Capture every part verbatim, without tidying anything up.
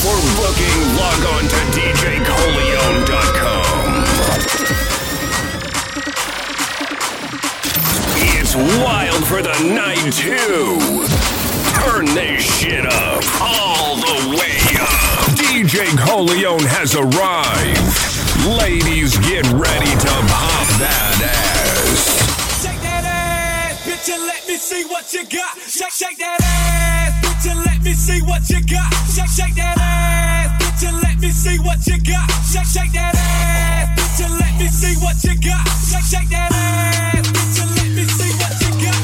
For booking, log on to d j coleone dot com. It's wild for the night, too. Turn this shit up, all the way up. D J Coleone has arrived. Ladies, get ready to pop that ass. Shake that ass, bitch, and let me see what you got. Shake, shake that ass, bitch, and let me see what you got. Shake, shake that ass, bitch, and let me see what you got. Shake, shake that ass, bitch, and let me see what you got. Shake, shake that ass, bitch, and let me see what you got.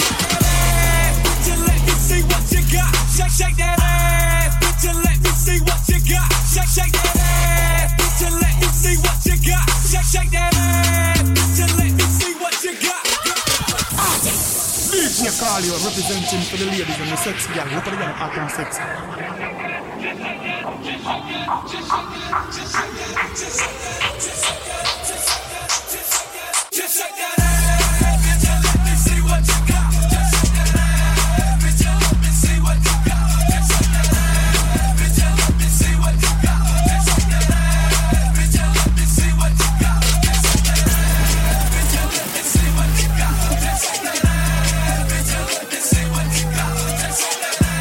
Shake, shake that ass, bitch, and let me see what you got. Shake, shake that ass, bitch, and let me see what you got. Shake, shake that ass, bitch, and let me see what you got. D J Carlio representing for the ladies and the sexy girl. Look at the young acting sexy. Just shake that ass, bitch, and let me see what you got. Just shake that ass, bitch, and let me see what you got. Just shake that ass, bitch, and let me see what you got. Just shake that ass, bitch, and let me see what you got. Just shake that ass, bitch, and let me see what you got. Just shake that ass, bitch, and let me see what you got. Just shake that ass.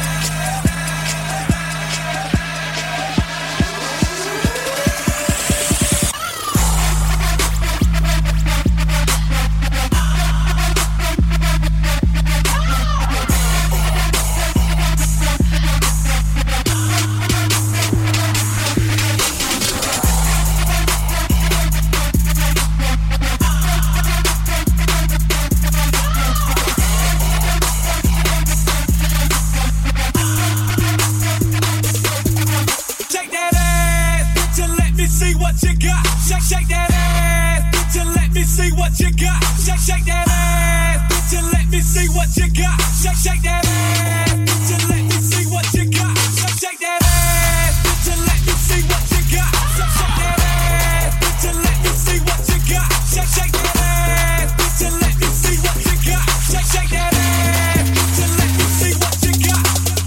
Shake that ass, bitch, and let me see what you got. Shake, shake that ass, bitch, and let me see what you got. Shake, shake that ass, bitch, and let me see what you got. Shake, shake that ass, bitch, and let me see what you got. Shake, shake that ass, bitch, and let me see what you got. Shake, shake that ass, bitch, and let me see what you got. Shake, shake that ass, bitch, and let me see what you got. Shake, shake that ass, bitch, and let me see what you got.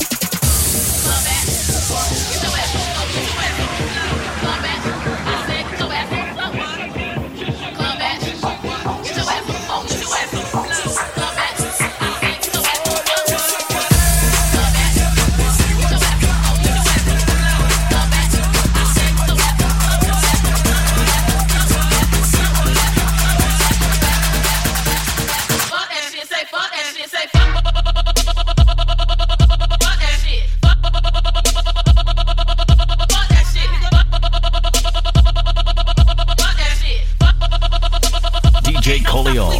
D J Coleone.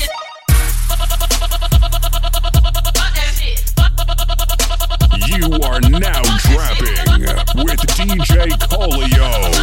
You are now trapping with D J Coleone.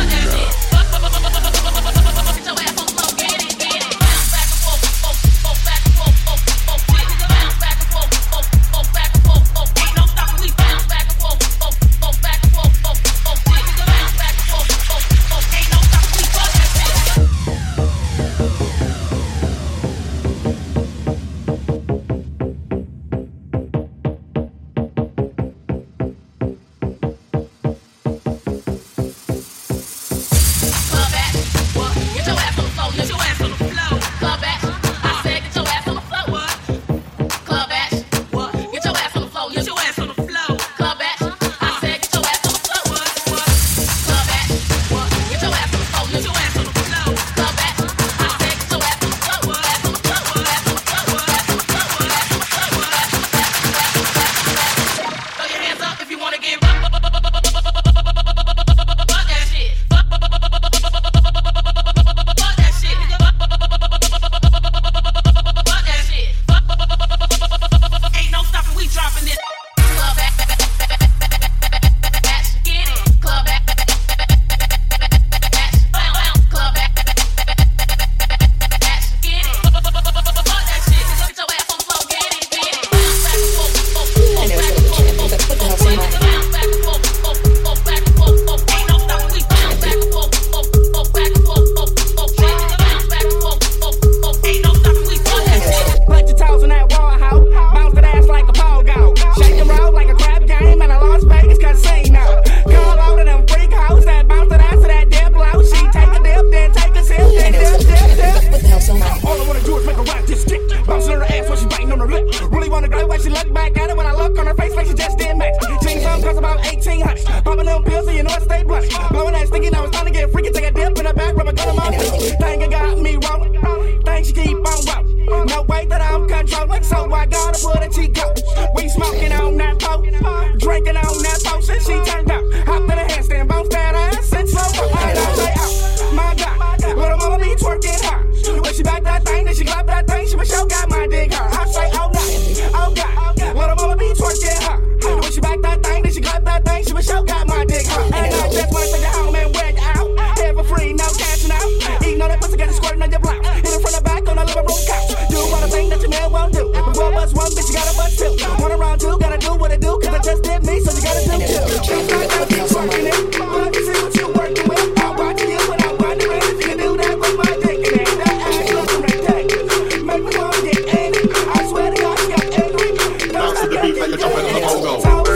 about eighteen hundred. Popping them pills so you know I stay blunt. Blowing that sticky, now it's time to get freaky. Take a dip in the back, rub a gun on my feet. Think it got me rolling. Think she keep on rolling. No way that I'm controlling, so I gotta put a cheek out. We smoking on that pole, drinking on that potion. She turned up, hopped in a handstand, bounced that ass and slow up. And I say, oh my God, little mama be twerking her. When she back that thing, then she clap that thing, she for sure got my dick her. I say, oh no, oh God, little mama be twerking her. When she back that thing, then she clap that thing, she for sure got my dick her. And I just wanna take you home and wear you out. Head for free, no cashing out. Eating on that pussy, get it squirting on your block. Hit it from the back on the living room couch. Do all the thing that your man won't do. If we will bust one, bitch, you gotta bust two. One around two, gotta do what it do, cause I just did me, so you gotta do two. I gotta keep working it. I can see what you working with. I'm watching you when I'm wondering if you can do that with my dick in it. That ass looking ridiculous. Make me wanna get in it. I swear to God, she got angry. Bounce to the beat like you're jumping on the bongo.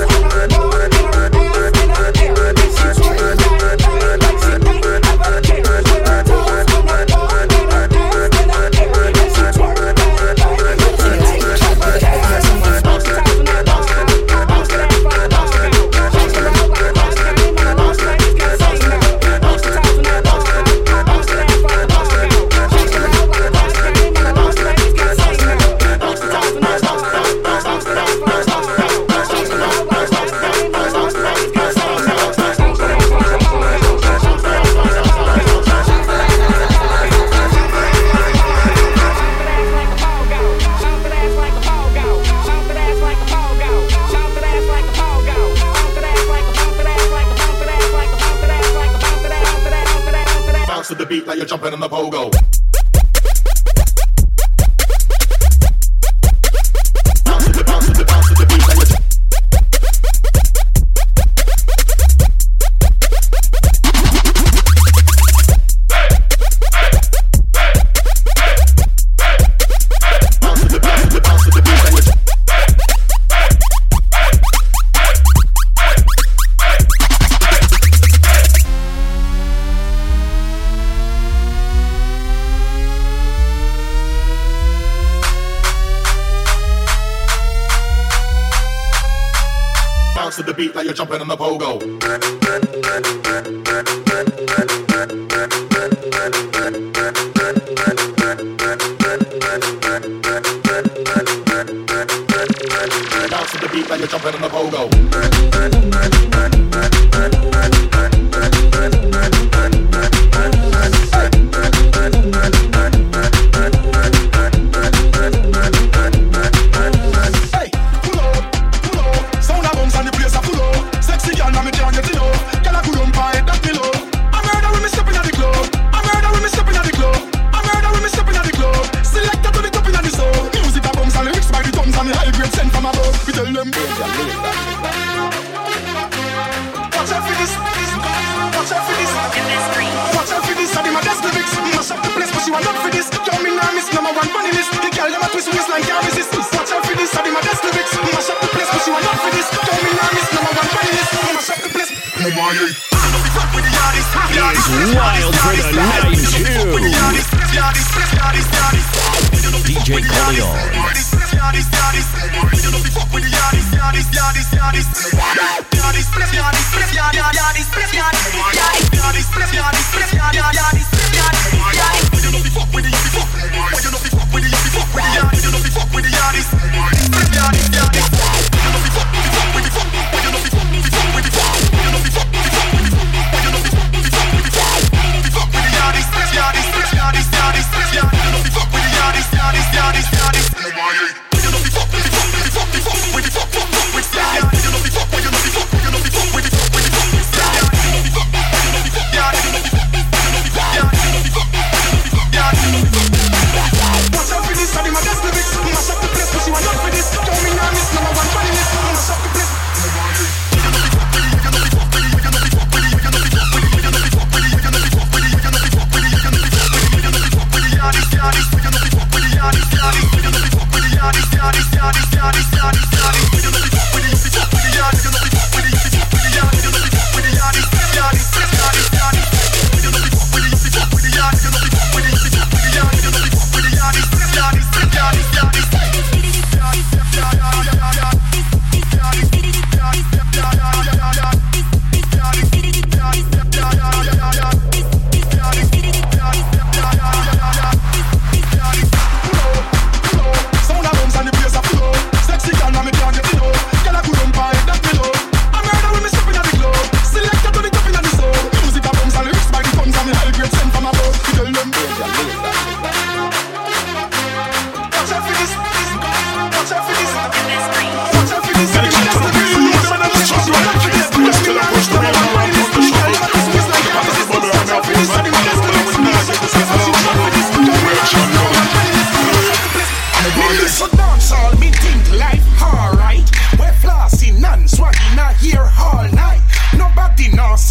To the beat like you're jumping on the pogo. Bounce to the bounce to the bounce to the beat like you're bounce to the bounce to the bounce to the beat like you're to the beat like you're jumping on the pogo. Bounce to the beat like you're jumping on the pogo. It's wild for the night too. D J Coleon. Fuck with the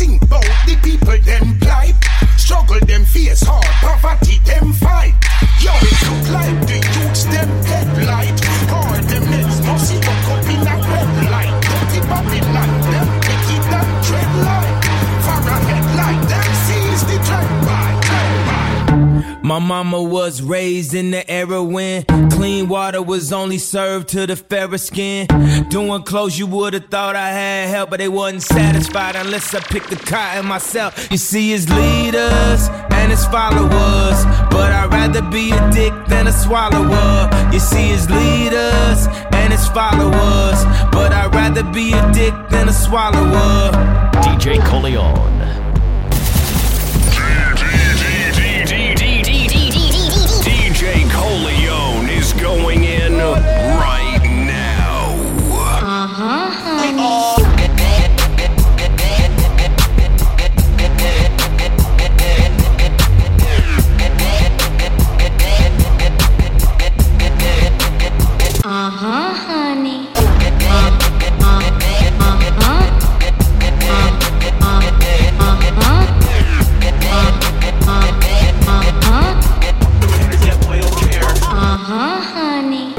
think about the people them plight. Struggle them face hard, poverty them fight. Yo, it look like the youths them headlight. All them heads must see the cup in a red light. Dirty Babylon, them wicked and dread light. Far ahead like them sees the trend by, trend by. My mama was raised in the era when clean water was only served to the fairer skin. Doing clothes you would've thought I had help, but they wasn't satisfied unless I picked the cotton myself. You see his leaders and his followers, but I'd rather be a dick than a swallower. You see his leaders and his followers, but I'd rather be a dick than a swallower. D J Coleon. D J Coleon is going in right now. Uh-huh, honey. Uh-huh, honey. Uh-huh, honey.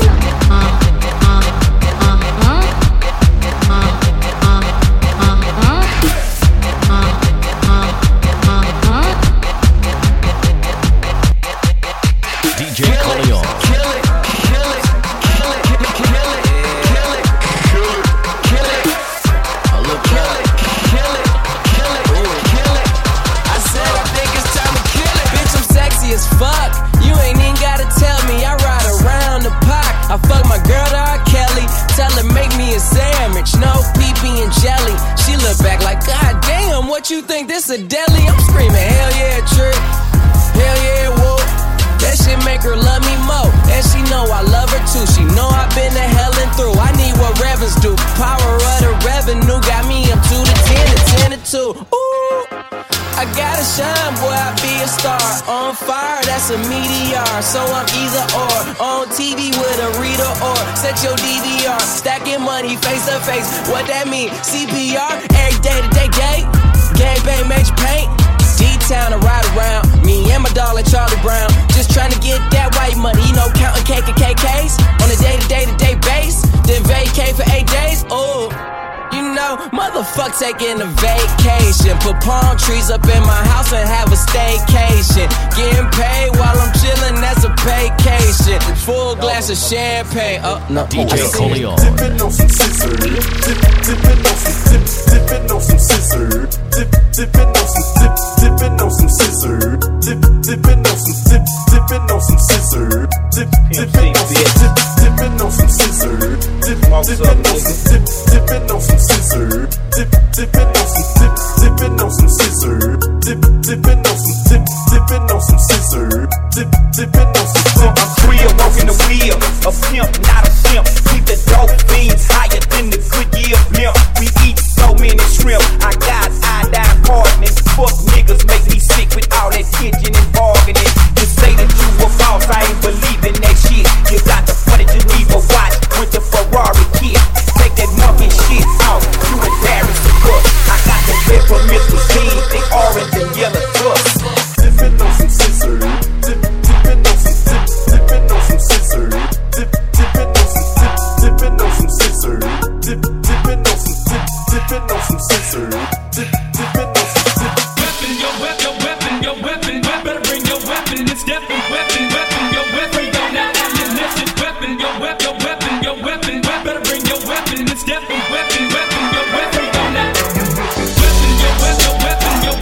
D J Coleon. Kill it, kill it, kill it, kill it, kill it, kill it, kill it. A little kill it, kill it, kill it, kill it. I said I think it's time to kill it. Bitch, I'm sexy as fuck. You ain't even gotta tell me. I ride around the park. I fuck my girl to R. Kelly. Tell her make me a sandwich, no pee-pee and jelly. She look back like, God damn, what you think this a deli? I'm screaming, hell yeah, trick. Hell yeah, whoa. That shit make her love me more. And she know I love her too. She know I've been to hell and through. I need what Revens do. Power of the revenue got me up two to ten to ten to two. Ooh, I gotta shine, boy, I be a star. On fire, that's a meteor. So I'm either or. On T V with a reader or set your D V R. Stacking money face to face. What that mean? C P R every day to day day. Gang bang makes you paint. D-Town to ride around. Me and my dog like Charlie Brown. Just trying to get that white money. You know, counting cake and K Ks. On a day-to-day-to-day base. Then vacate for eight days. Ooh. You know, motherfuck taking a vacation. Put palm trees up in my house and have a staycation. Getting paid while I'm chilling, that's a vacation. Full glass of champagne. Oh, no. D J Coleon. Dipping on some scissors. Dip, dipping on some dip, dipping on some scissors. Dip, dipping on some dip, dipping on some scissors. Dip, dipping on some dip, dipping on some scissors. Dip, dipping on some dip, dipping on some scissors. Dip, dipping on some dip, dipping on some scissors. Dip, dipping on some dip, dipping on some scissors. Dip, dipping on some dip, dipping on some scissors. Dip, dipping on some dip. I'm real, walking the wheel. A pimp, not a simp. Keep the dope fiends higher than the Goodyear blimp. We eat so many shrimp. I got iodine partners. Fuck niggas make me sick with all that kitchen and bargaining. You say that you a boss, I ain't believing that shit. You got the funny Geneva watch with the Ferrari kit. Take that monkey shit out, you embarrass the cook. I got the peppermint machine, the orange and yellow trucks. Dipping on some scissors. Dip, dipping on some dip, dipping on some scissors. Dip, dipping on some dip, dipping on some scissors. Dip, dipping on some dip, dipping on some scissors. Dip, dipping on some dip. Weapon, your weapon, your weapon, your weapon. Better bring your weapon. It's definitely weapon, weapon, your weapon. Don't have ammunition. Weapon, your weapon, your weapon, your weapon. Better bring your weapon. It's definitely weapon, weapon, your weapon. Don't have weapon, your weapon, your weapon, your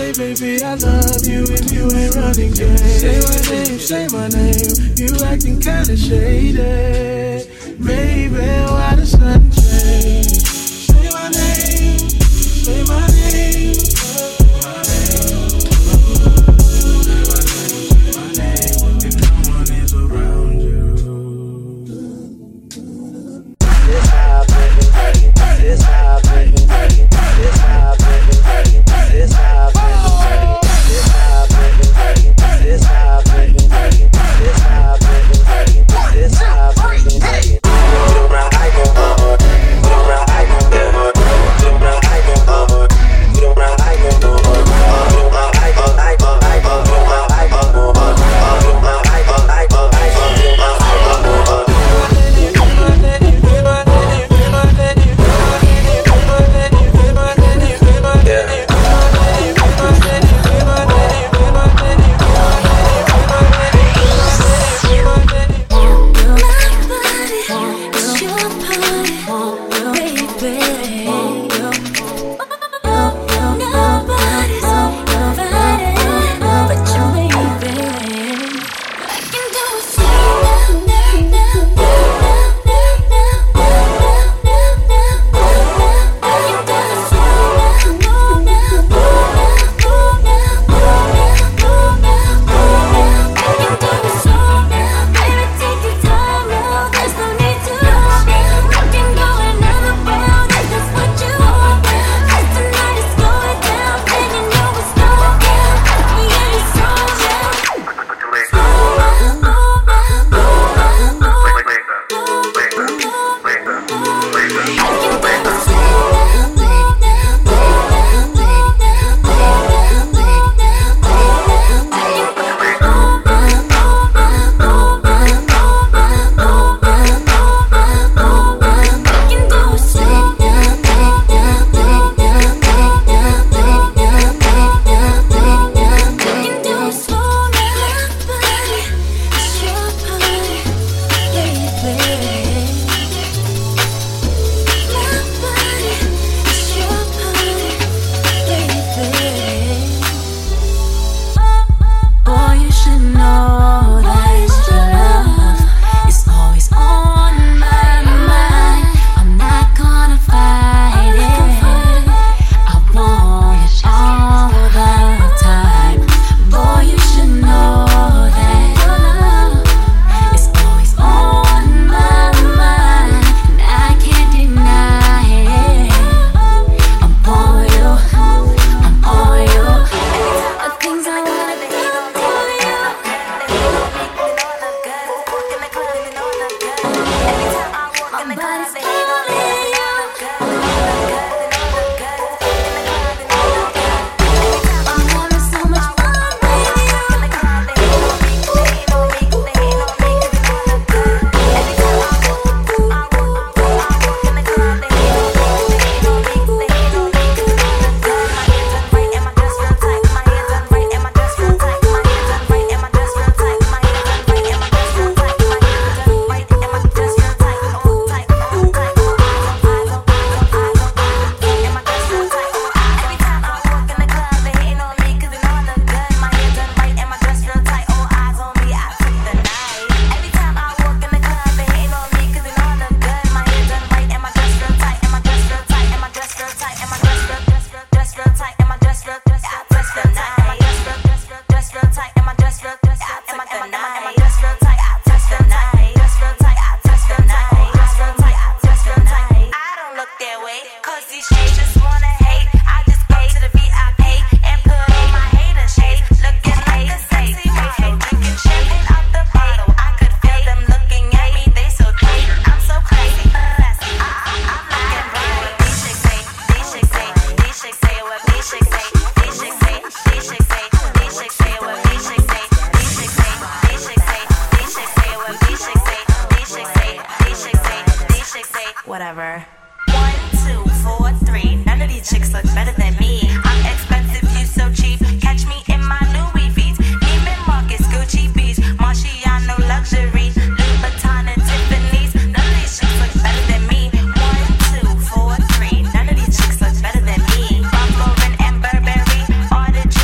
say, baby, I love you if you ain't running game. Say my name, say my name. You acting kinda shady. Baby, why does nothing change? Say my name, say my name. Whatever. One, two, four, three. None of these chicks look better than me. I'm expensive, you so cheap. Catch me in my Louis V's, Neiman Marcus, Gucci B's, Marciano luxury, Louis Vuitton and Tiffany's. None of these chicks look better than me. One, two, four, three. None of these chicks look better than me. Ralph Lauren and Burberry, all the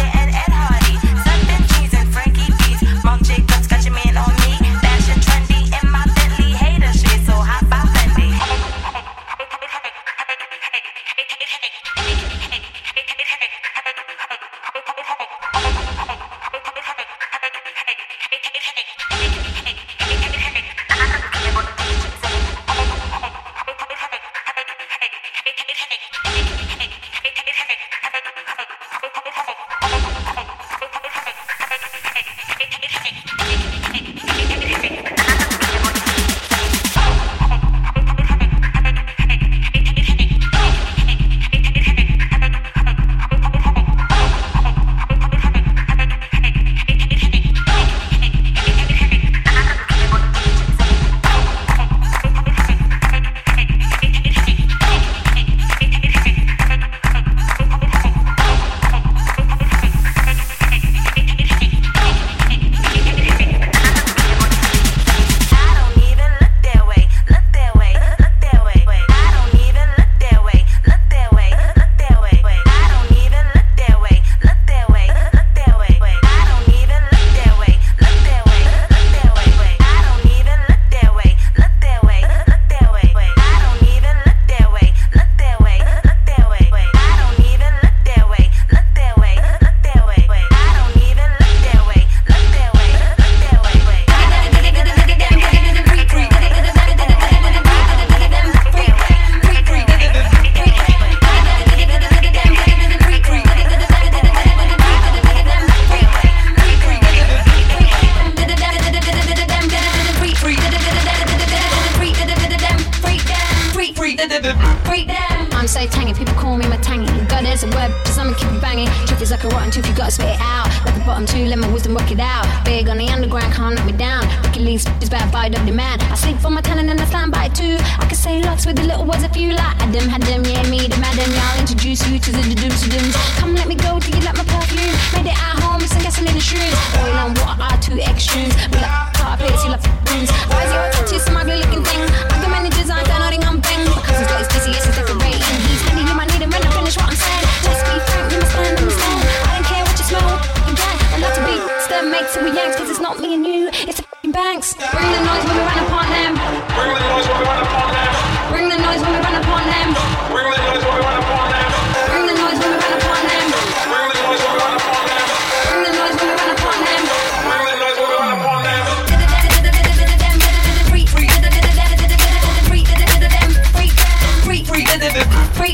so tangy, people call me my tangy. God, there's a word, just I'ma keep it banging. Truth is like a rotten tooth, you gotta spit it out. Like the bottom two, let my wisdom work it out. Big on the underground, can't knock me down. Wicked leagues, is bad by the man. I sleep for my talent and I stand by it too. I can say lots with the little words if you like. Adam, had them, yeah, me, the madam. Y'all introduce you to the dooms to dooms. Come let me go, do you like my perfume? Made it at home, it's some gasoline and shrooms. Oil and water are two extremes. We like carpets, you like rooms. Why is your tattoo some ugly looking thing? I got many designs, I know they gon' bang. My cousin's got his dizzy, yes, he's decorating. He's handy, you might need him when I finish what I'm saying. Just be frank, you must stand, understand. I don't care what you smell, you can. I love to be step mates and we yanks, cause it's not me and you, it's the f***ing banks. Bring the noise when we run upon them. Bring the noise when we run upon them. Bring the noise when we run upon them. Bring the noise when we run upon them. Bring the noise when we run upon them. Bring the noise when we run upon them. Bring the noise when we run upon them. Bring the noise when we run upon them. Freak, freak, freak, freak, freak, freak, freak, freak,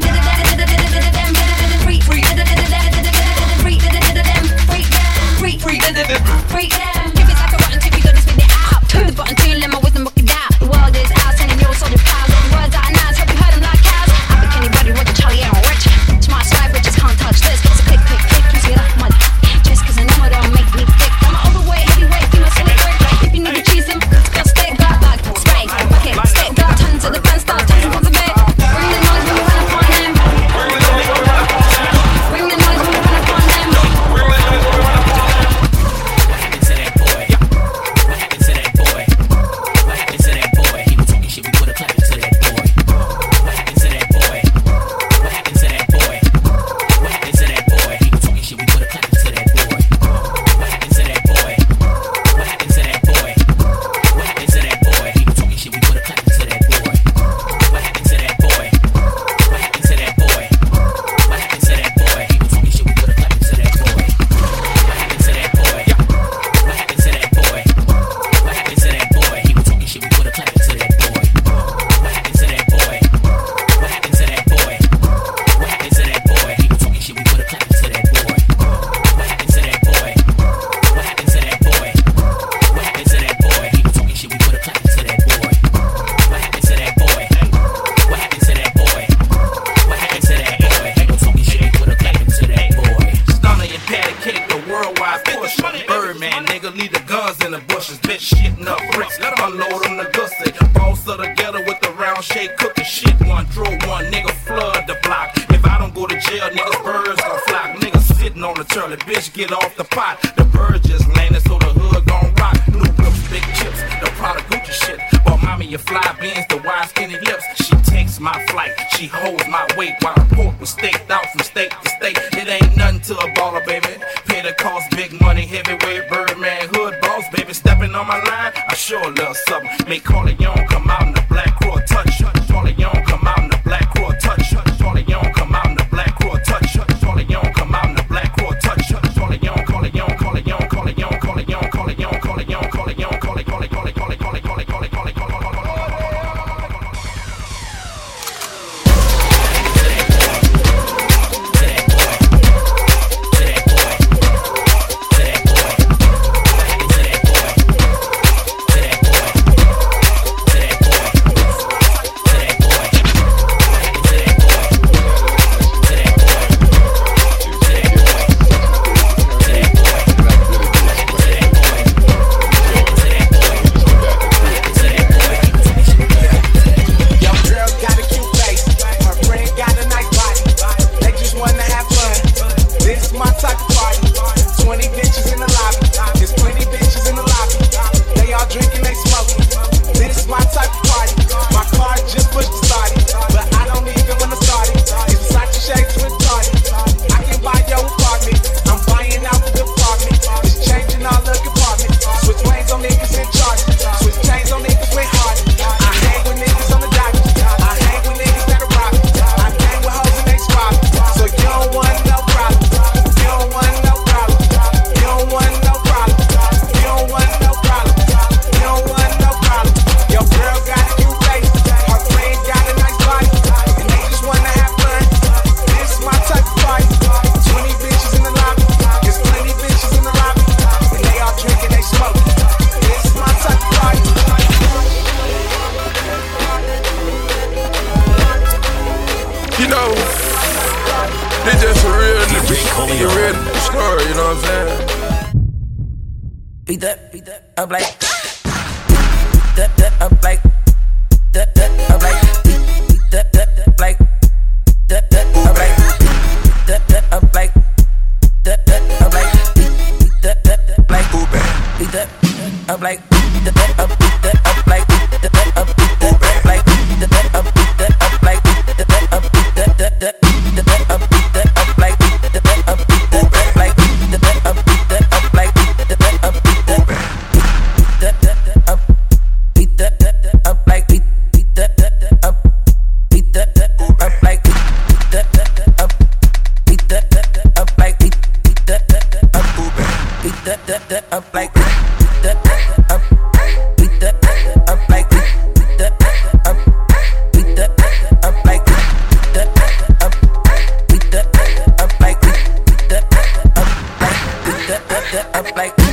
freak, give it like a rotten tip, you gotta spit it out. Turn the button to let my wisdom work it out. The world is out, sending your soldier pals. The words I announce, hope you heard them like cows. I be anybody with a Charlie and rich. Smart side, bitches can't touch this. So click, click, click, you see that mud. Just cause I know it don't make me thick. I'm an overweight, heavyweight, female silly brick. If you need a cheese, then got stick, got like spray. Bucket, stick, got tons of the fun stuff, tons of the bit. Bring the noise when we run upon them. Bring the noise when we run upon them. Bring the noise when we run upon them. Bring the noise when we run upon them. Get off the pot, the bird just landed, so the hood gon' rock. New whips, big chips, the Prada Gucci shit. Bought mommy your fly beans, the wide skinny lips. She takes my flight, she holds my weight while the pork was staked out from state to state. It ain't nothing to a baller, baby. Pay the cost, big money, heavyweight, Birdman, hood boss, baby. Stepping on my line, I sure love something. Make Corleone come out in the black crow touch. Corleone come out in the black crow touch. Corleone come out in the black crow touch. Corleone come out in the black crow touch. Corleone, Corleone, Corleone, Corleone, Corleone, Corleone, Corleone, Corleone, Corleone, Corleone, Corleone, Corleone, Corleone, Corleone. D J Coleon. Get ready to score, you know what I'm saying? Beat that, beat that, up like that, that, up like that, that, up like beat that, that, that, like that, that, up like that, that, up like that, that, up like beat that, that, that, like beat that, up like that, that, up, beat that, up like that, that, up, beat that, that, like that, that, up, beat that, up like that, that, up, beat that, that, that, that, up, beat that, up like that, that, up, beat that, that, like that, that, up, beat that, up like that, that, up, beat that, that, that, up, beat that, that, up like beat, beat that, that, up, beat that, that, up like that, that, up, beat that, that, up like beat, beat that, that, up, beat that, that, up like that, that, up, beat that, up like beat, beat that, up, beat that, up like that, up, beat that, up like beat, beat that, up like beat that, up like that.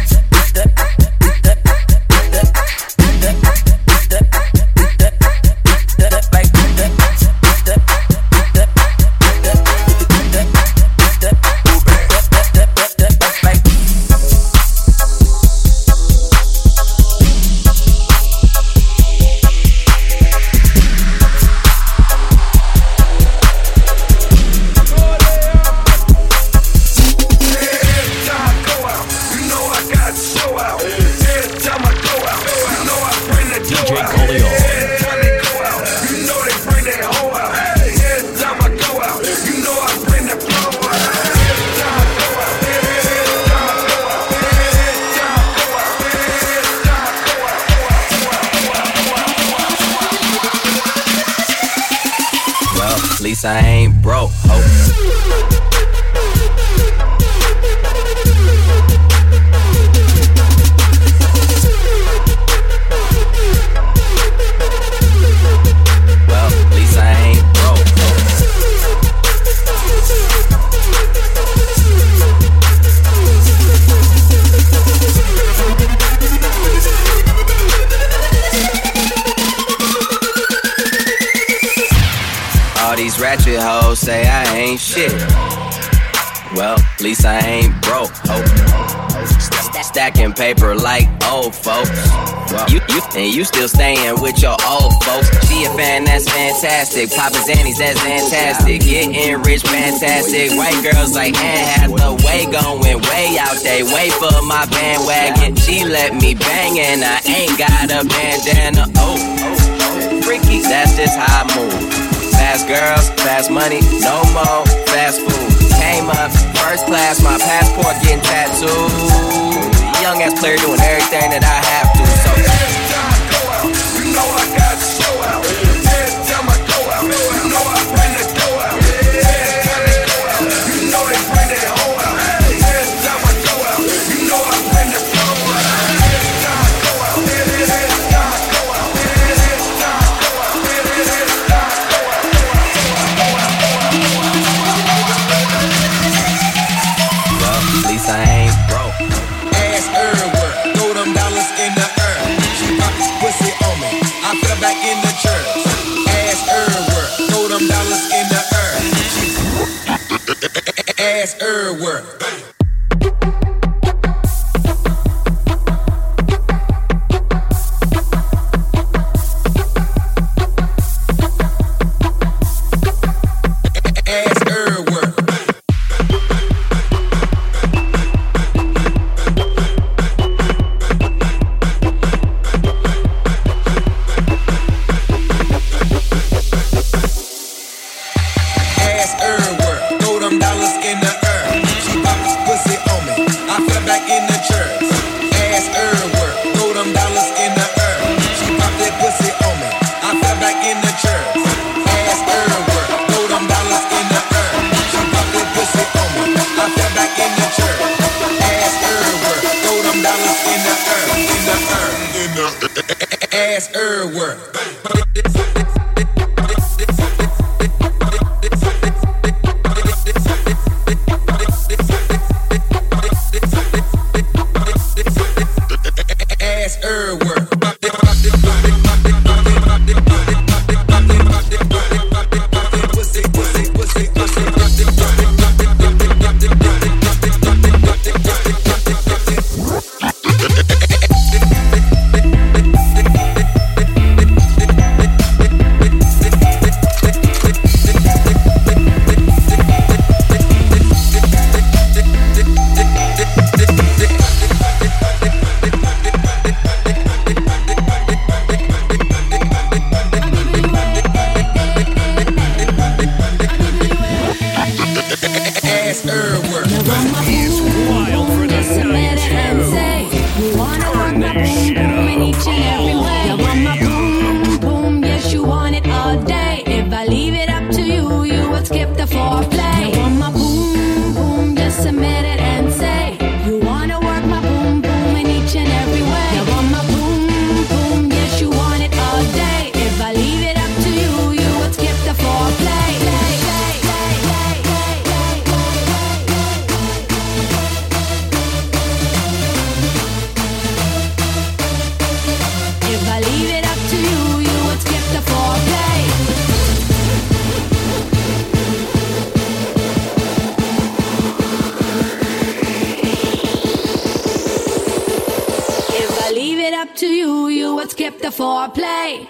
I ain't broke, ho. Well, at least I ain't broke, ho. All these ratchet hoes say I ain't shit. Well, at least I ain't broke, ho. Stacking paper like old folks. You, you, and you still staying with your old folks. She a fan, that's fantastic. Papa Zannies, that's fantastic. Getting rich, fantastic. White girls like Anne Hathaway going way out they wait for my bandwagon. She let me bang and I ain't got a bandana. Oh, freaky, that's just how I move. Fast girls, fast money, no more fast food. Came up first class, my passport getting tattooed. Young ass player doing everything that I have to. So every time I go out, you know I got to show out. Every time I go out, you know I bring the dough out. Every time they go out, you know they bring their hoe out. Every time I go out, you know I bring the flow out. Every time I go out, every time I go out, every time I go out, every time I go out. Well, at least I ain't broke. Ass everywhere, throw them dollars in the air. She pop this pussy on me, I fell back in the church. Ass everywhere, throw them dollars in the air. Ass everywhere. Ass everywhere. Ass everywhere. Pussy, pussy, pussy, pussy. skip the foreplay.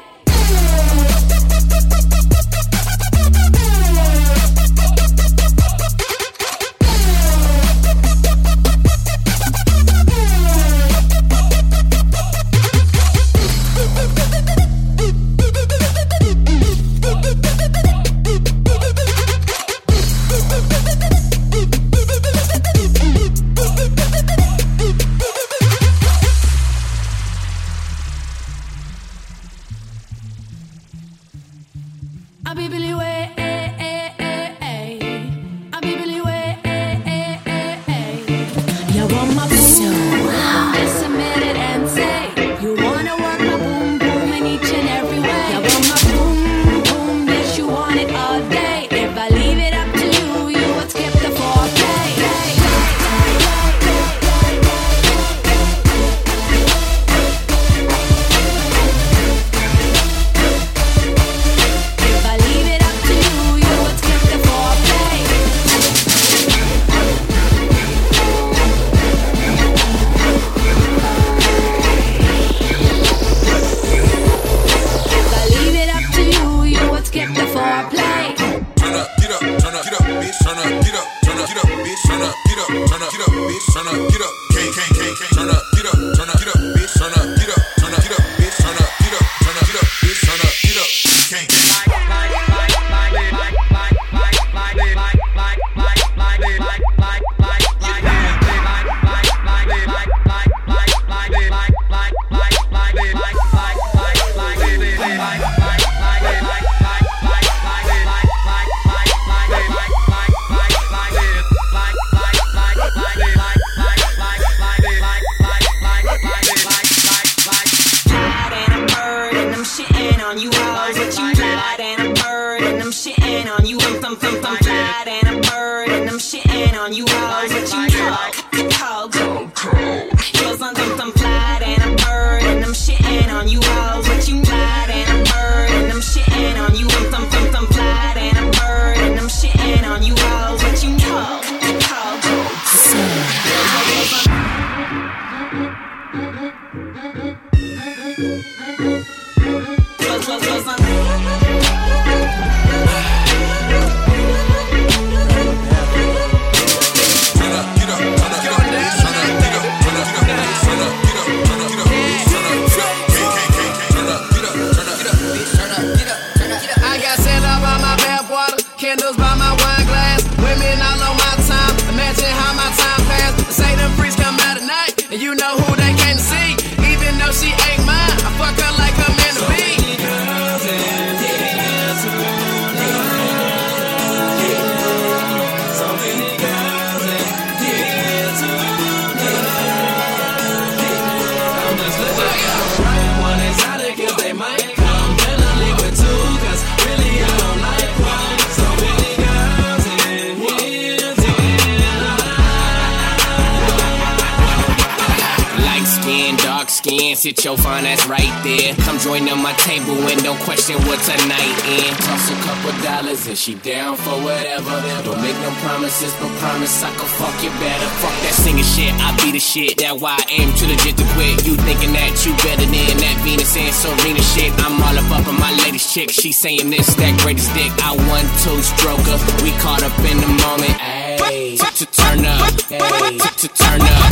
Sit your fine ass right there. Come join on my table and don't question what tonight in. Toss a couple dollars and she down for whatever. Don't make no promises, but promise I can fuck you better. Fuck that singing shit, I be the shit. That why I aim too legit to quit. You thinking that you better than that Venus and Serena shit. I'm all up up on my latest chick. She saying this, that greatest dick. I one two stroker. We caught up in the moment. Ayy, to turn up. Ayy, to turn up.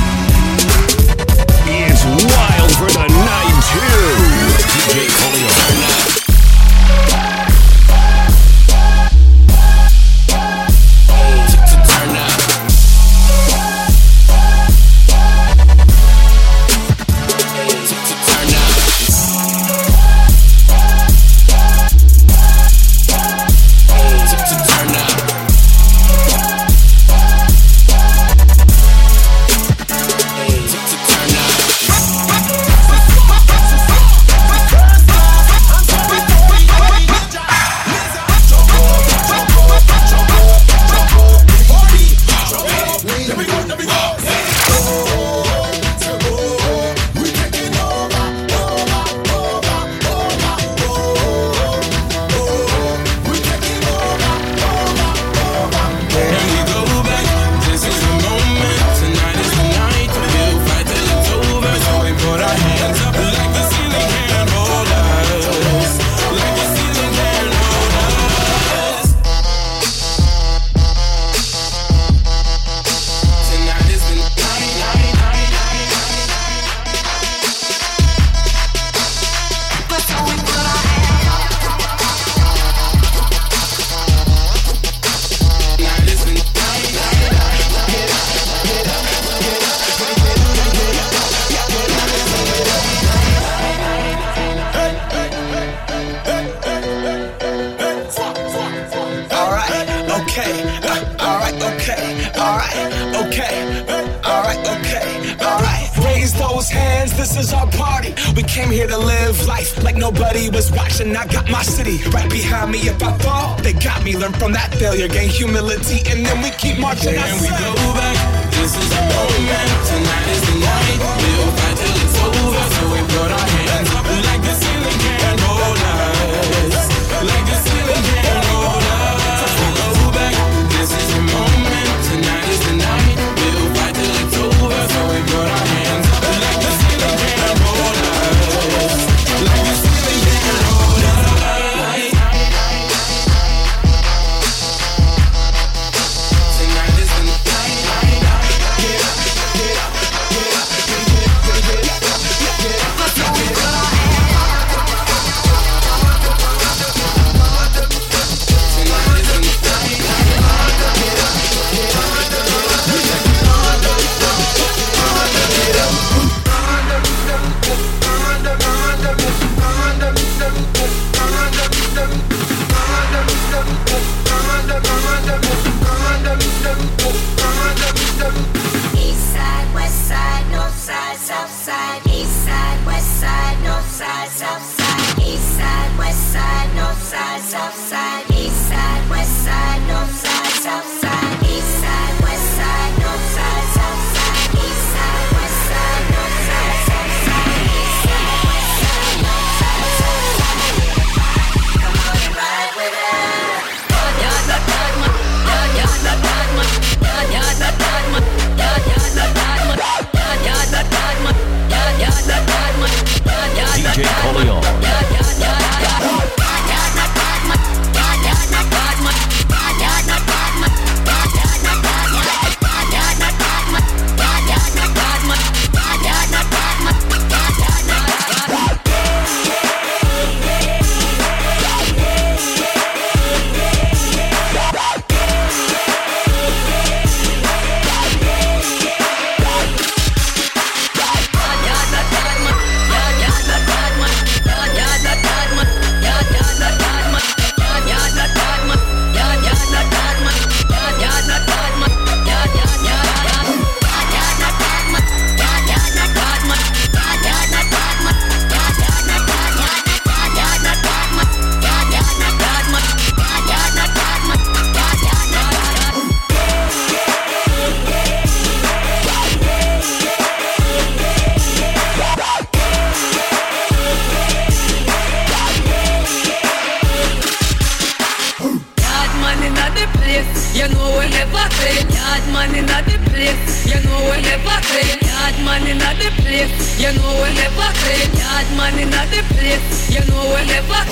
It's wild for the night two. D J Coleon. came here to live life like nobody was watching. I got my city right behind me. If I fall, they got me. Learn from that failure, gain humility, and then we keep marching. And we go back. This is the moment. Tonight is the night. We'll fight till it's over. So we put our hands up like the ceiling can't hold us. Like the ceiling can't hold us. We go back. This is the moment. Tonight is the night. We'll fight till it's over. So we put our hands up like the ceiling can't hold us. Like the ceiling can't hold us. Tonight is the night. Get up, get up, get up, get up, get up, get up. So we put our hands up. Tonight is the night. Get up, get up, East side, west side, north side, south side. East side, west side, north side, south side. East side, west side, north side, south side. East side, west side, north side, south side. East side, west side, north side, south side. East side, west side, north side, south side. East side, west side, north side, south side. Come on and ride with us. D J Coleon. You know we never clean. Yard man inna the place. You know we never clean. Yard man inna the place. You know we never clean. Yard man inna the place. You know we never.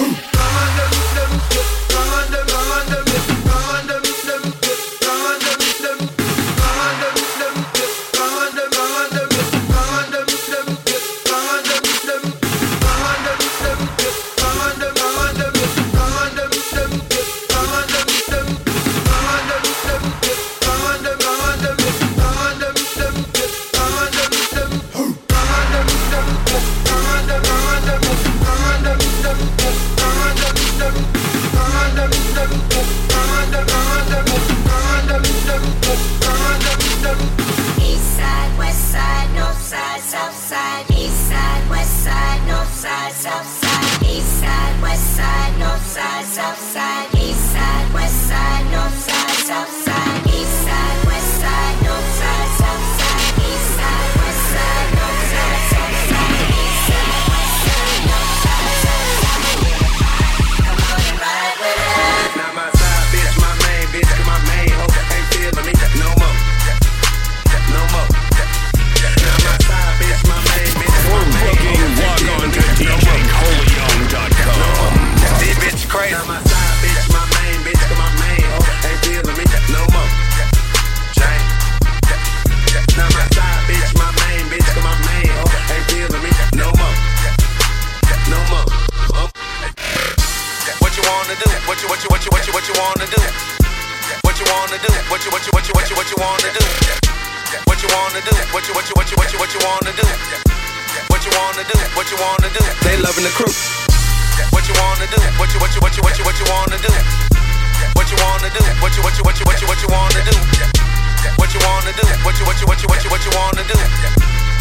East side, west side, north side, south side. East side, west side, north side, south side. East side, west side, north side, south side. East side, west side, north side, south side. East side, west side, north side, south side. East side, west side, north side, south side. East side, west side, north side, south side. Come on and ride with us. Not my side bitch, my main bitch, 'cause my main hoe ain't feeling me no more. No more. Now my side bitch, my main bitch. For booking, log on to D J Coleon dot com. This bitch crazy. Now my side bitch, my main bitch, 'cause my main hoe ain't feeling me no more. Jane. Now my side bitch, my main bitch, 'cause my main hoe ain't feeling me no more. No more. Oh. What you wanna do? What you what you what you what you what you wanna do? What you wanna do? What you what you what you what you what you wanna do? What you wanna do? What you what you what you what you what you wanna do? What you wanna do? What you wanna do? They loving the crew. What you wanna do? What you what you what you what you what you wanna do? What you wanna do? What you what you what you what you what you wanna do? What you wanna do? What you what you what you what you what you wanna do?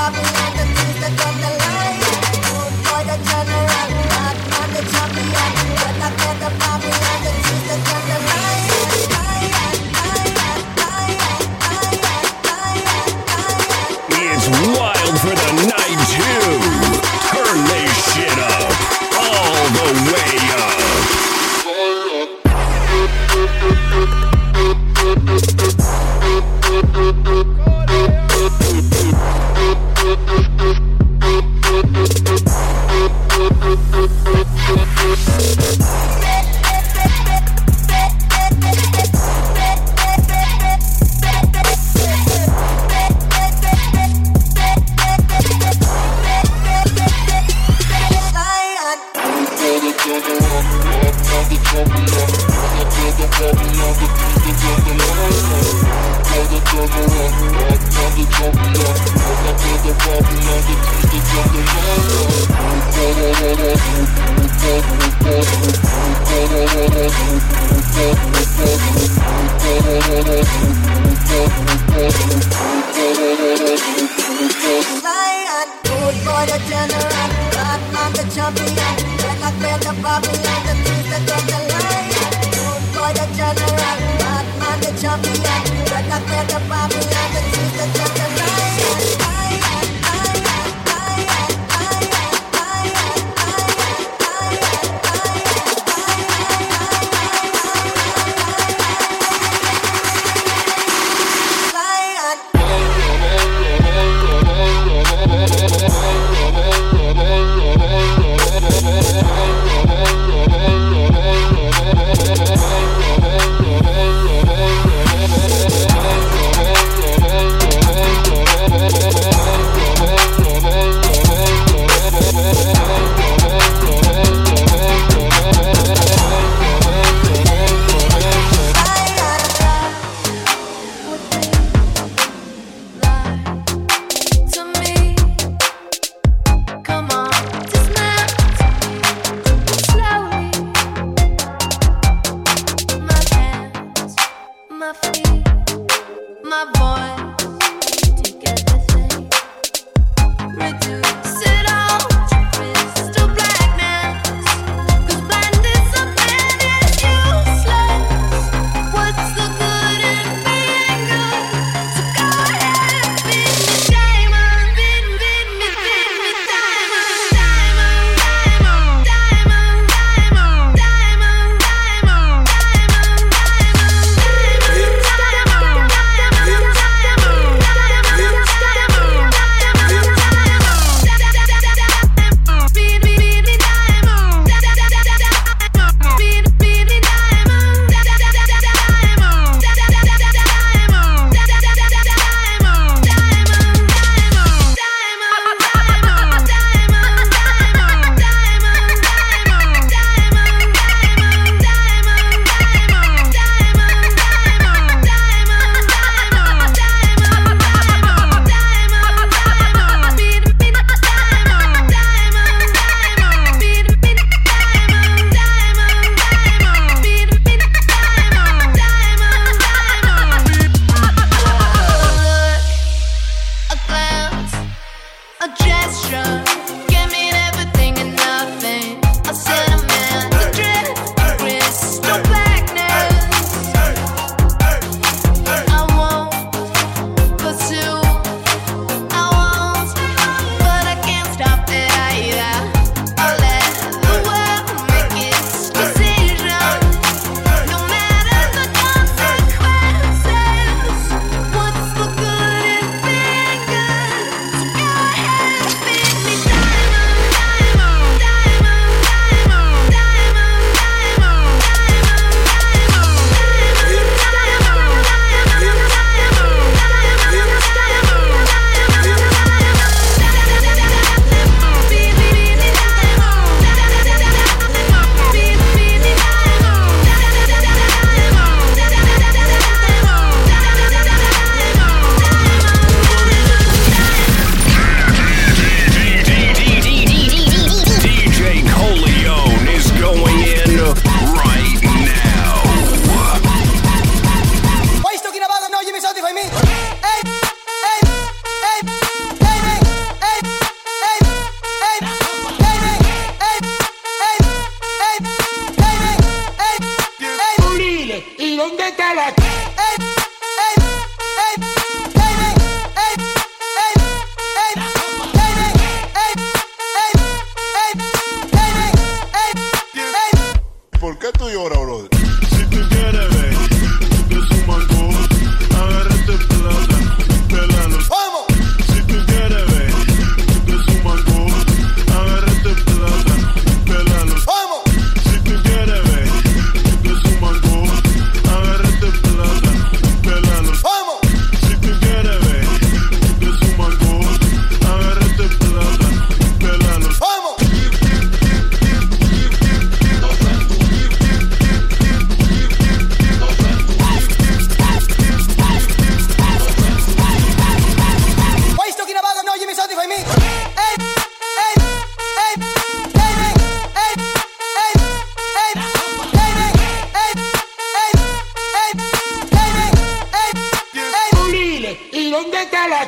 Babylon, the things that come to life. Good boy, the general, bad man, the champion. When I get the Babylon, the things that come to life. It's wild for the night too. Turn this shit up, all the way up. Lion, good boy, the general, bad man, the champion. When I get the Babylon, the things that come to life. Good boy, the general, bad man, the champion. When I get the Babylon, the things that come to life. Lion, lion, lion, lion, Spotify me. Hey, hey, hey, hey, hey, hey, hey, hey, hey, hey, hey, ¿Y dónde está la?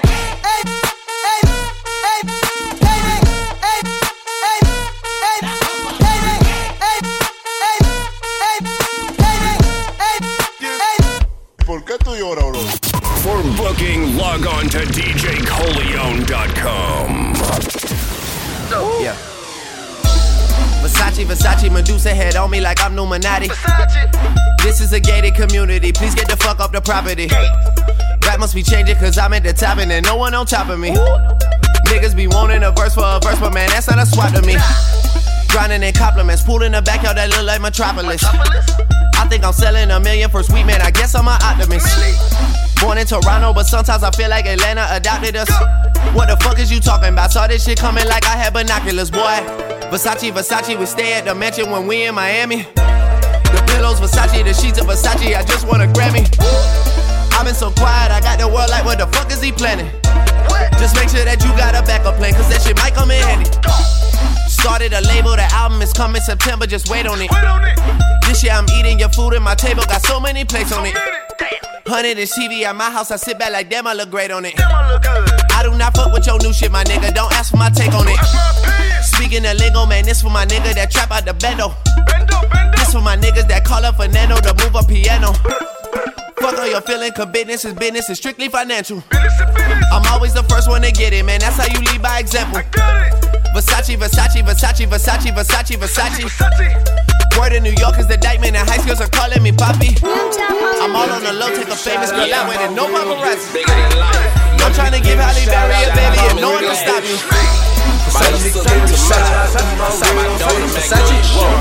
¿Por qué tú lloras, bro? For booking, log on to D J Coleon dot com. Yeah. Versace, Versace, Medusa head on me like I'm Numinati. This is a gated community, please get the fuck up the property. Rap must be changing cause I'm at the top and there's no one on top of me. Niggas be wanting a verse for a verse, but man, that's not a swap to me. Grinding in compliments, pool in the backyard that look like Metropolis. I think I'm selling a million for sweet man, I guess I'm an optimist. Born in Toronto, but sometimes I feel like Atlanta adopted us. What the fuck is you talking about? Saw this shit coming like I had binoculars, boy. Versace, Versace, we stay at the mansion when we in Miami. The pillows, Versace, the sheets of Versace, I just want a Grammy. I've been so quiet, I got the world like, what the fuck is he planning? Just make sure that you got a backup plan, cause that shit might come in handy. Started a label, the album is coming September, just wait on it. This year I'm eating your food and my table got so many plates on it. Hundred inch T V at my house, I sit back like damn, I look great on it. I do not fuck with your new shit, my nigga, don't ask for my take on it. Speaking of lingo, man, this for my nigga that trap out the bendo. This for my niggas that call up Fernando to move a piano. Fuck all your feeling, cause business is business, it's strictly financial. I'm always the first one to get it, man, that's how you lead by example. Versace, Versace, Versace, Versace, Versace, Versace. Word in New York is the indictment and high schools are calling me Poppy. I'm all on the low, take a famous girl out with it, no paparazzi. I'm trying to give Halle Berry a baby and no one can stop me. Versace, Versace, Versace,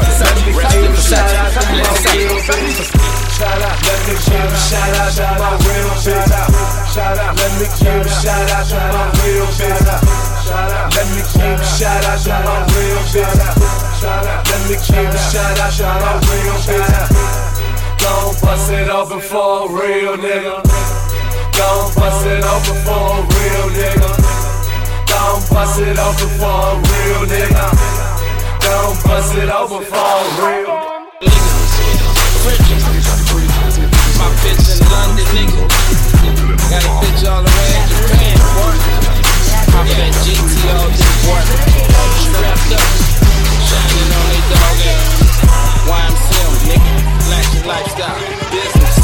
Versace. Shout out, let me give a shout out to my real bitch. Shout out, let me give a shout out to my real bitch. Shout out, let me give a shout out to my real bitch. Shout out, let me give a shout out to my real bitch. Gon' bust it open for a real nigga. Gon' bust it open for a real nigga. Gon' bust it open for a real nigga. Gon' bust it open for a real. My bitch in London, nigga. Got a bitch all the way in Japan, boy. I bet G T all this, boy. Strapped up, shining on they dog ass. Y M C A, nigga. Flashy lifestyle, business.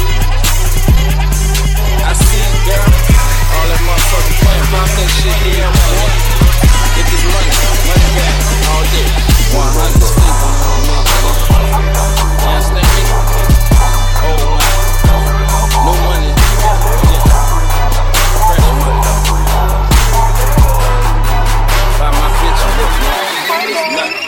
I see it, girl. All that motherfucking playing, pop that shit here, boy. Get this money, money back, all day. one hundred sleep. Understand me? Oh, man. No money, yeah. Fresh money. Buy my bitch a book, man. Nothing.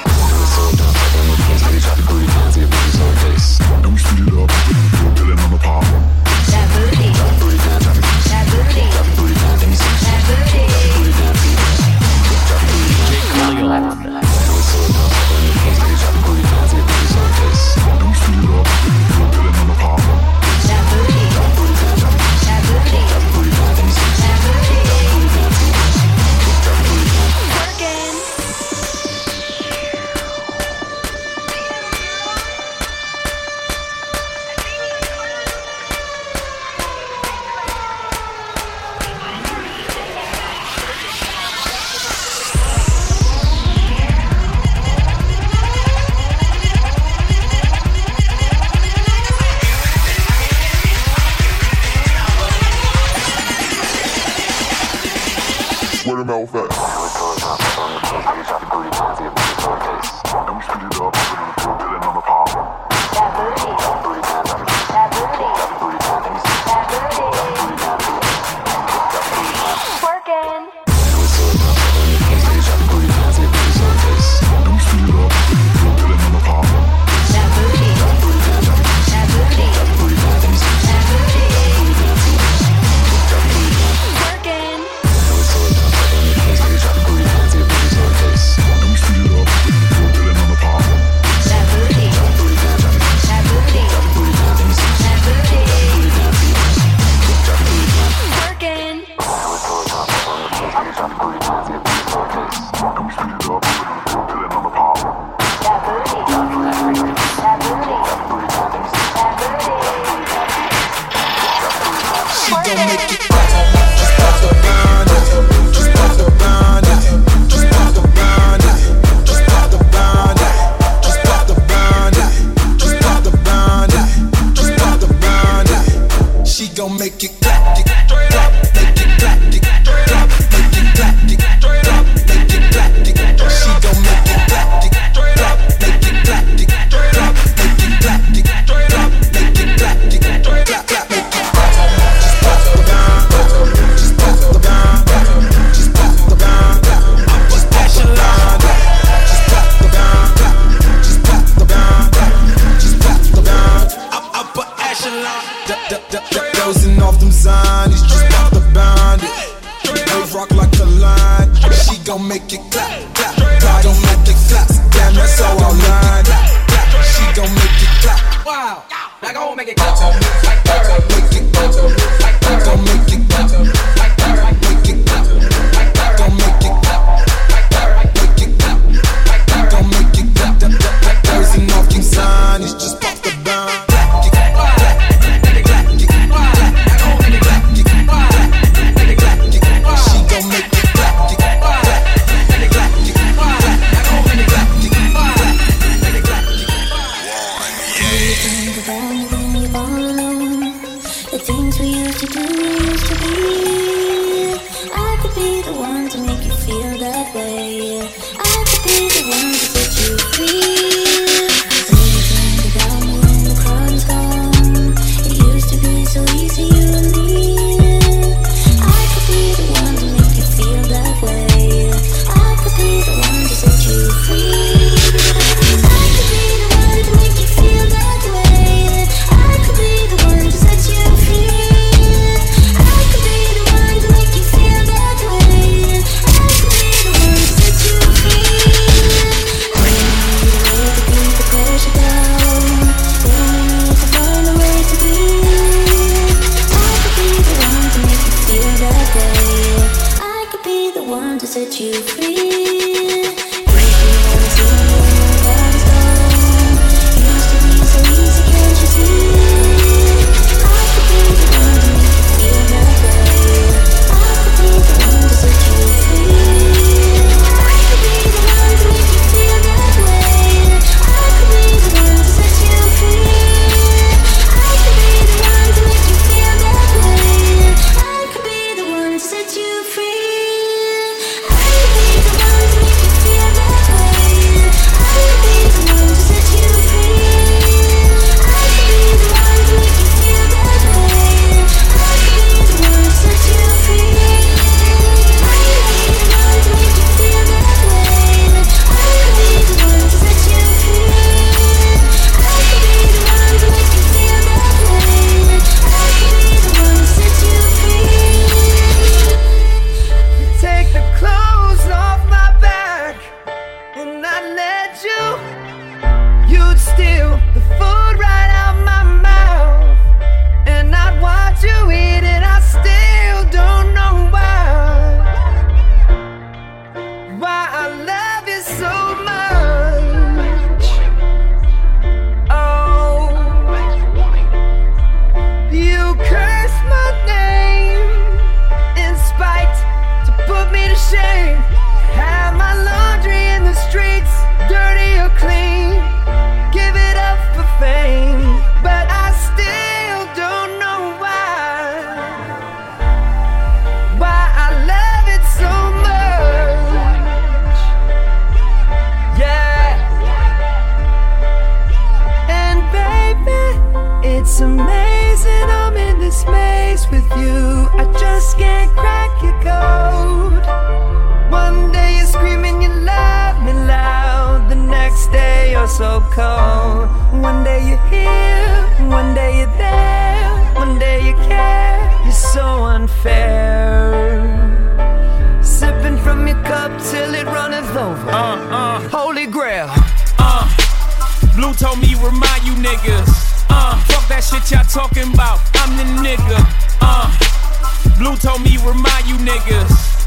Blue told me remind you niggas.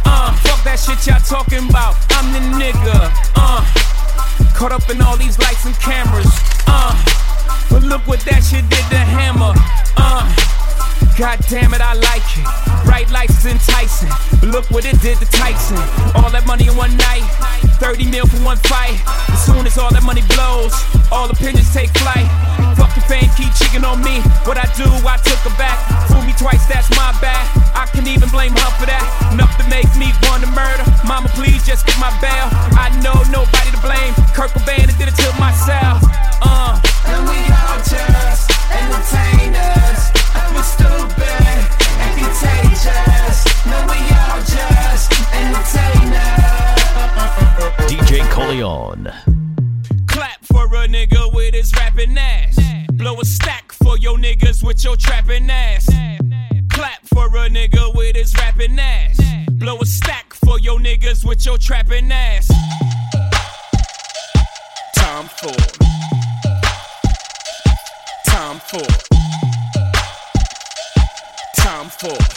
Uh, fuck that shit y'all talking about. I'm the nigga. Uh, caught up in all these lights and cameras. Uh, but look what that shit did to Hammer. Uh, God damn it, I like it. Bright lights is enticing. But look what it did to Tyson. All that money in one night. thirty mil for one fight. As soon as all that money blows, all opinions take flight. Fuck the fame, keep cheating on me. What I do, I took her back. Fool me twice, that's my bad. I can even blame her for that. Enough to make me want to murder. Mama, please just get my bail. I know nobody to blame. Kurt Cobain did it to myself. Uh. And we all just entertainers. I'm stupid and contagious. No, we all just entertainers. D J Coleon. Clap for a nigga with his rapping ass. Blow a stack for your niggas with your trapping ass. Clap for a nigga with his rapping ass. Blow a stack for your niggas with your trapping ass. Tom Ford. Tom Ford. Tom Ford.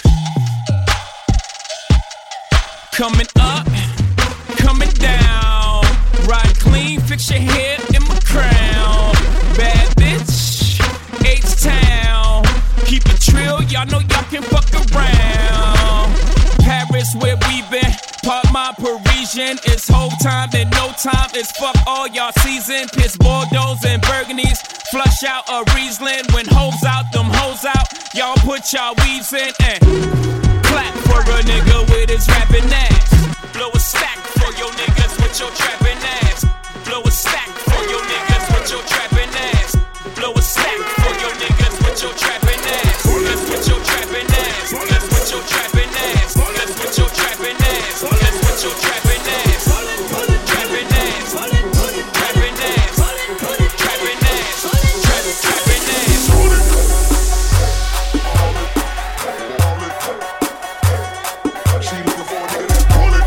Coming up, coming down. Ride clean, fix your hair in my crown. Bad bitch, H-Town. Keep it trill, y'all know y'all can fuck around. Paris, where we been. Part my Parisian. It's whole time, then no time. It's fuck all y'all season. Piss Bordeaux and Burgundies. Flush out a Riesling. When hoes out, them hoes out. Y'all put y'all weaves in and clap for a nigga with his rapping ass. Blow a stack for your niggas with your trapping ass. Blow a stack for your niggas with your trapping ass. Blow a stack for your niggas with your trapping ass. That's with your trapping ass. That's with your trapping ass. That's with your trapping ass. That's with your trapping ass. Trapping ass. Trapping ass. Trapping ass. Trapping ass. She looking for a nigga that's pulling.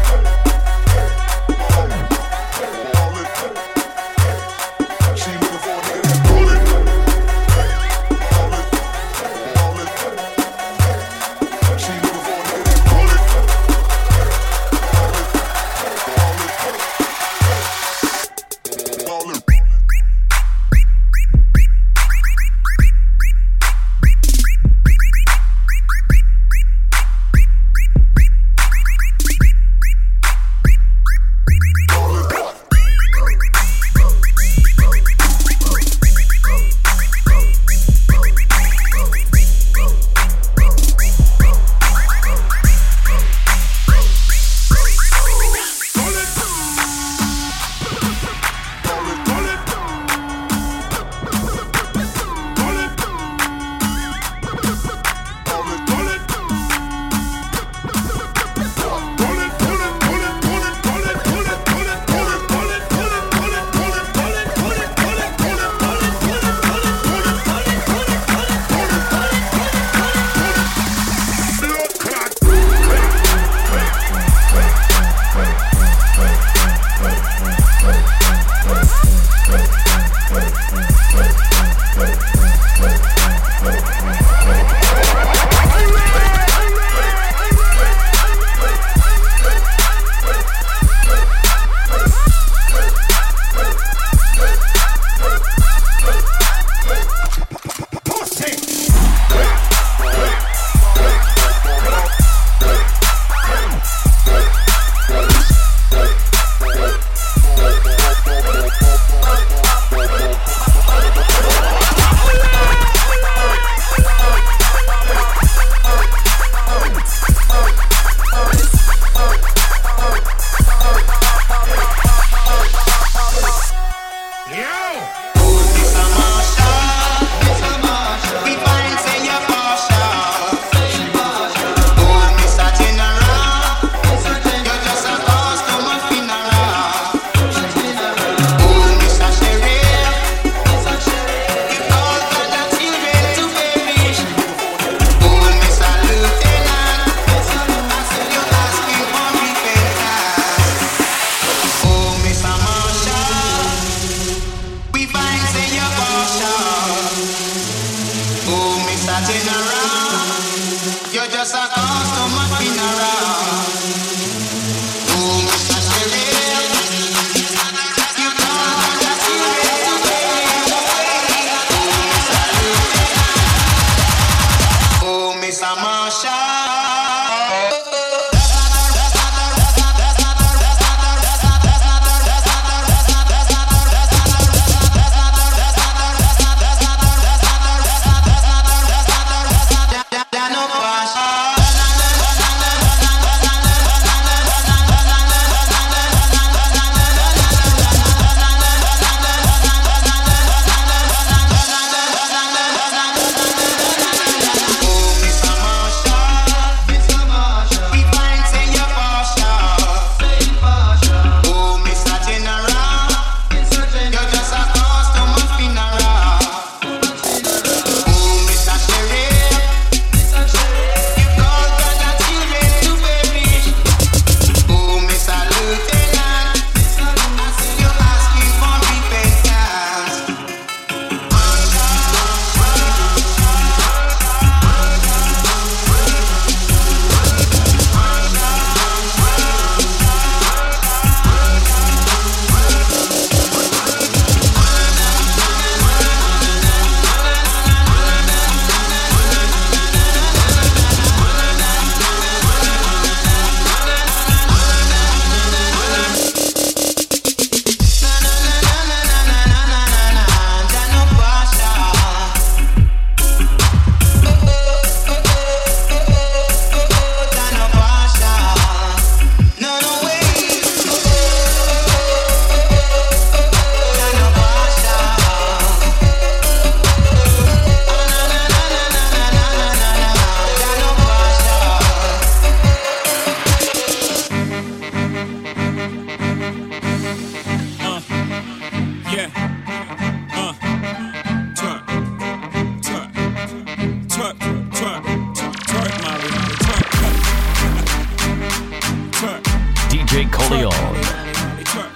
J Coleon. Twerk,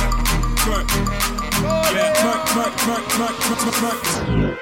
twerk, yeah, twerk, twerk, twerk, twerk, twerk, twerk.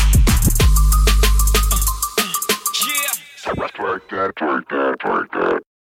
Twerk that, twerk that, twerk that.